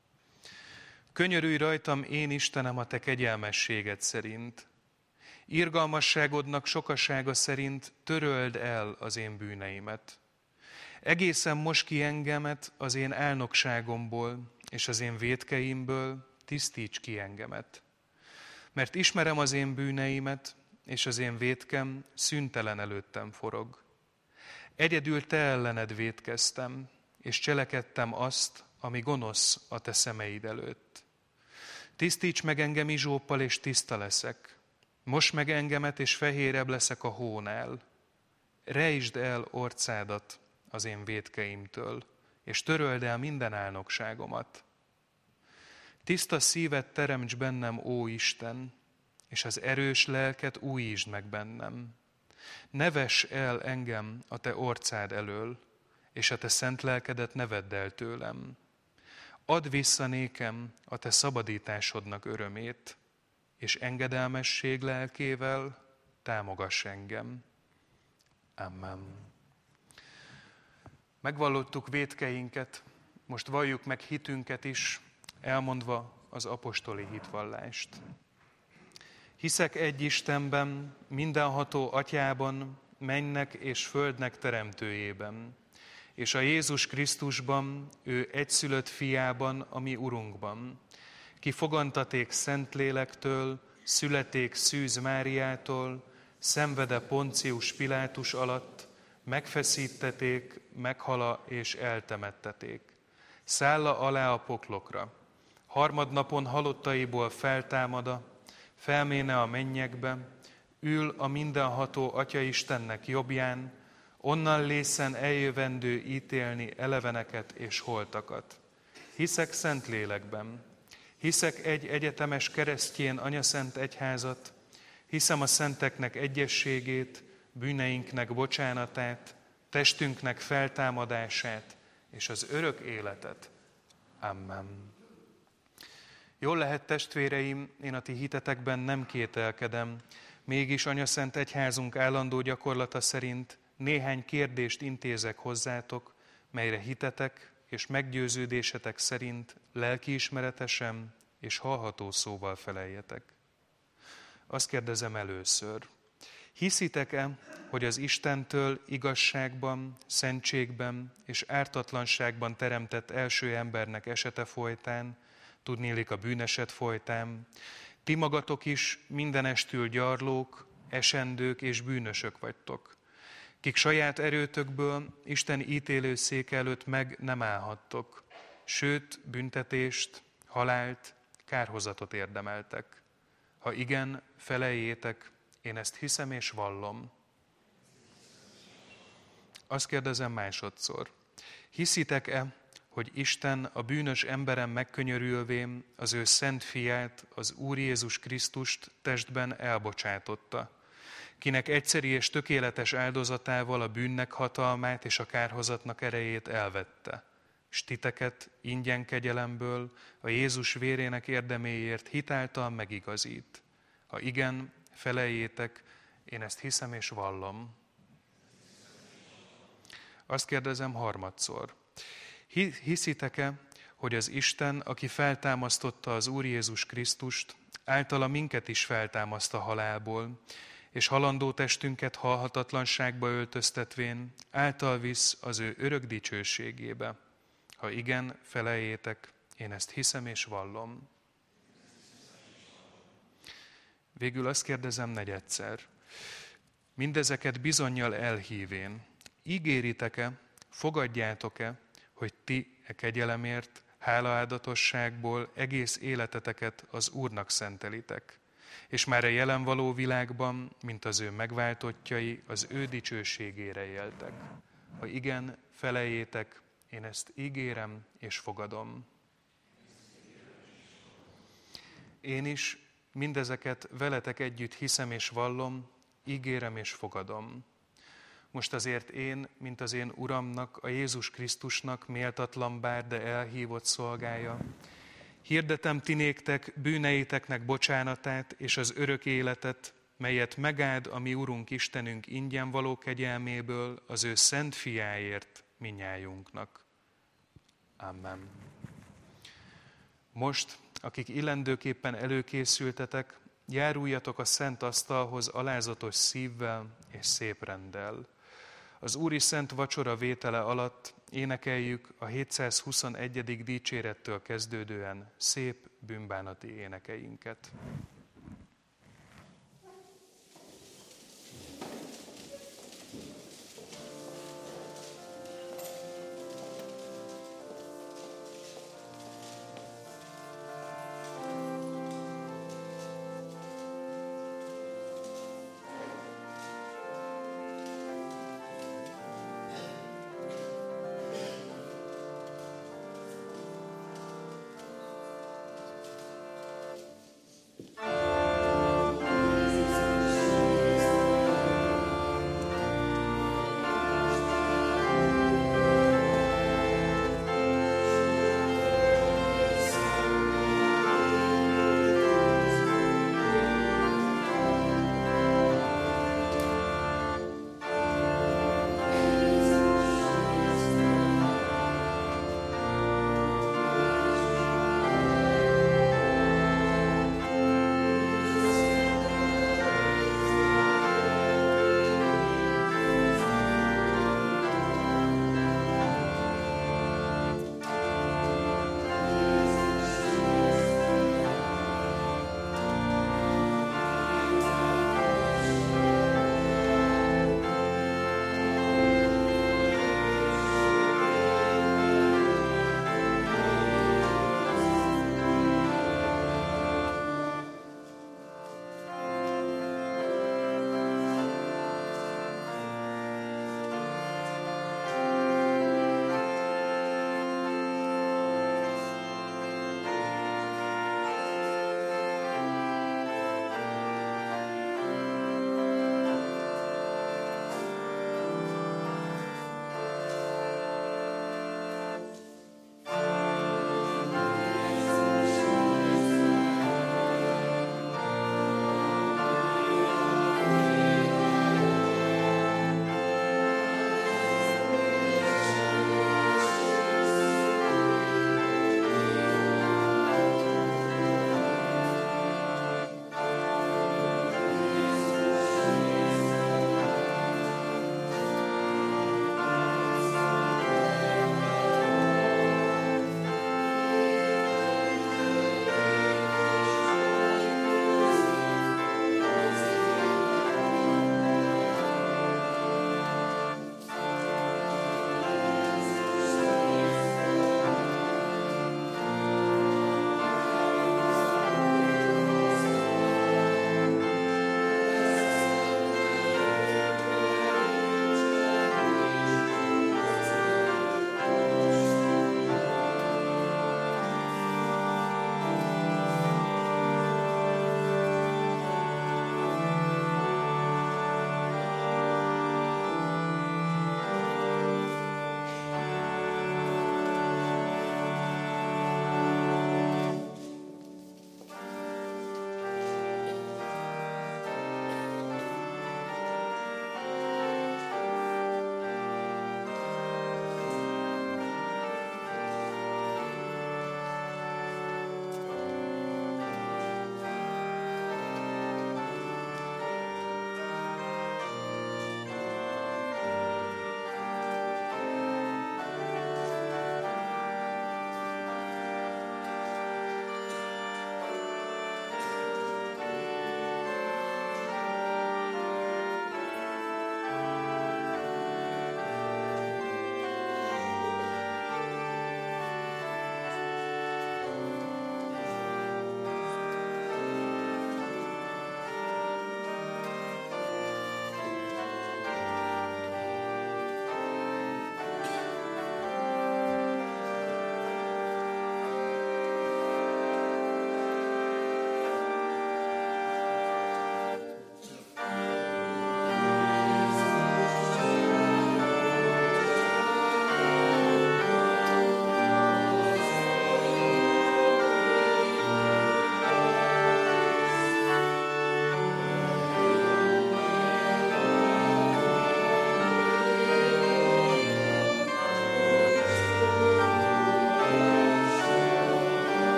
Könyörülj rajtam, én Istenem, a te kegyelmességed szerint. Irgalmasságodnak sokasága szerint töröld el az én bűneimet. Egészen most ki engemet az én álnokságomból, és az én vétkeimből tisztíts ki engemet. Mert ismerem az én bűneimet, és az én vétkem szüntelen előttem forog. Egyedül te ellened vétkeztem, és cselekedtem azt, ami gonosz a te szemeid előtt. Tisztíts meg engem izsóppal, és tiszta leszek. Mosd meg engemet, és fehérebb leszek a hónál. Rejtsd el orcádat az én vétkeimtől, és töröld el minden álnokságomat. Tiszta szívet teremts bennem, ó Isten, és az erős lelket újítsd meg bennem. Ne vess el engem a te orcád elől, és a te szent lelkedet ne vedd el tőlem. Add vissza nékem a te szabadításodnak örömét, és engedelmesség lelkével támogass engem. Amen. Megvallottuk vétkeinket, most valljuk meg hitünket is, elmondva az apostoli hitvallást. Hiszek egy Istenben, mindenható Atyában, mennek és földnek teremtőjében, és a Jézus Krisztusban, ő egyszülött fiában, a mi Urunkban, ki fogantaték Szentlélektől, születék Szűz Máriától, szenvede Poncius Pilátus alatt, megfeszítették, meghala és eltemetteték. Szálla alá a poklokra. Harmadnapon halottaiból feltámada, felméne a mennyekbe, ül a mindenható Atya Istennek jobbján, onnan lészen eljövendő ítélni eleveneket és holtakat. Hiszek Szentlélekben, hiszek egy egyetemes keresztjén anyaszent egyházat, hiszem a szenteknek egyességét, bűneinknek bocsánatát, testünknek feltámadását és az örök életet. Amen. Jól lehet, testvéreim, én a ti hitetekben nem kételkedem, mégis anyaszent egyházunk állandó gyakorlata szerint néhány kérdést intézek hozzátok, melyre hitetek és meggyőződésetek szerint lelkiismeretesen és hallható szóval feleljetek. Azt kérdezem először: hiszitek-e, hogy az Istentől igazságban, szentségben és ártatlanságban teremtett első embernek esete folytán, tudnélik a bűneset folytán, ti magatok is mindenestül gyarlók, esendők és bűnösök vagytok, kik saját erőtökből Isten ítélő széke előtt meg nem állhattok, sőt, büntetést, halált, kárhozatot érdemeltek. Ha igen, feleljétek, én ezt hiszem és vallom. Azt kérdezem másodszor: hiszitek-e, hogy Isten a bűnös emberen megkönyörülvén az ő szent fiát, az Úr Jézus Krisztust testben elbocsátotta, kinek egyszeri és tökéletes áldozatával a bűnnek hatalmát és a kárhozatnak erejét elvette, s titeket ingyen kegyelemből a Jézus vérének érdeméért hitáltal megigazít. Ha igen, feleljétek, én ezt hiszem és vallom. Azt kérdezem harmadszor. Hiszitek-e, hogy az Isten, aki feltámasztotta az Úr Jézus Krisztust, általa minket is feltámaszt a halálból, és halandó testünket halhatatlanságba öltöztetvén, által visz az ő örök dicsőségébe? Ha igen, feleljétek, én ezt hiszem és vallom. Végül azt kérdezem negyedszer. Mindezeket bizonnyal elhívén, ígéritek-e, fogadjátok-e, hogy ti e kegyelemért, hálaadatosságból egész életeteket az Úrnak szentelitek, és már a jelen való világban, mint az ő megváltottjai, az ő dicsőségére éltek. Ha igen, feleljétek, én ezt ígérem és fogadom. Én is mindezeket veletek együtt hiszem és vallom, ígérem és fogadom. Most azért én, mint az én Uramnak, a Jézus Krisztusnak méltatlan bár, de elhívott szolgája, hirdetem ti néktek bűneiteknek bocsánatát és az örök életet, melyet megáld a mi Urunk Istenünk ingyen való kegyelméből az ő szent fiáért minnyájunknak. Amen. Most, akik illendőképpen előkészültetek, járuljatok a szent asztalhoz alázatos szívvel és szép renddel. Az Úri Szent Vacsora vétele alatt énekeljük a hétszázhuszonegyedik dicsérettől kezdődően szép bűnbánati énekeinket. Thank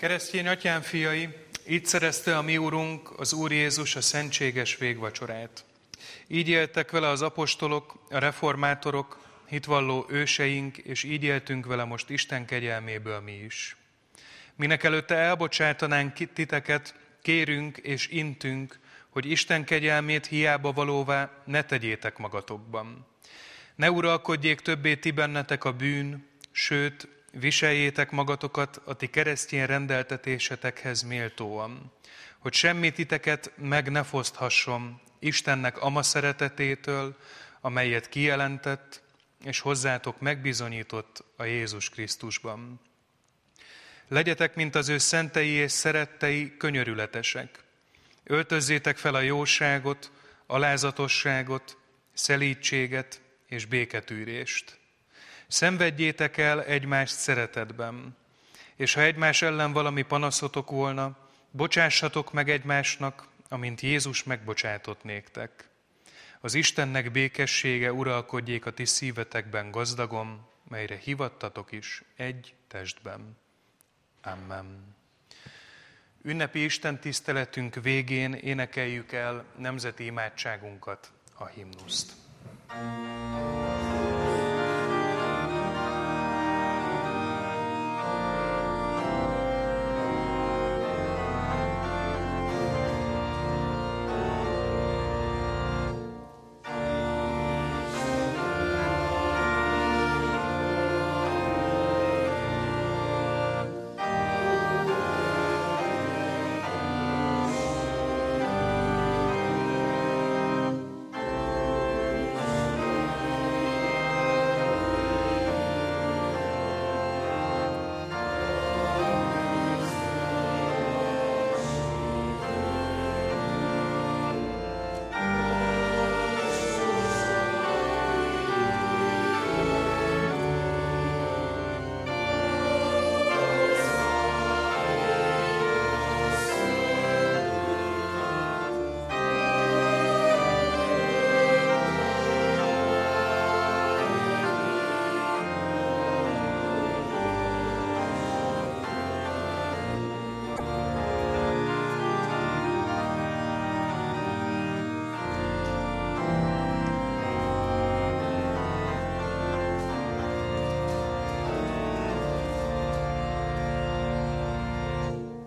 Keresztény atyám fiai, így szerezte a mi Urunk, az Úr Jézus a szentséges végvacsorát. Így éltek vele az apostolok, a reformátorok, hitvalló őseink, és így éltünk vele most Isten kegyelméből mi is. Minek előtte elbocsátanánk titeket, kérünk és intünk, hogy Isten kegyelmét hiába valóvá ne tegyétek magatokban. Ne uralkodjék többé ti bennetek a bűn, sőt, viseljétek magatokat a ti keresztény rendeltetésetekhez méltóan, hogy semmi titeket meg ne foszthasson Istennek ama szeretetétől, amelyet kijelentett, és hozzátok megbizonyított a Jézus Krisztusban. Legyetek, mint az ő szentei és szerettei, könyörületesek. Öltözzétek fel a jóságot, alázatosságot, szelídséget és béketűrést. Szenvedjétek el egymást szeretetben, és ha egymás ellen valami panaszotok volna, bocsássatok meg egymásnak, amint Jézus megbocsátott néktek. Az Istennek békessége uralkodjék a ti szívetekben gazdagon, melyre hivattatok is egy testben. Amen. Ünnepi Isten tiszteletünk végén énekeljük el nemzeti imádságunkat, a himnuszt.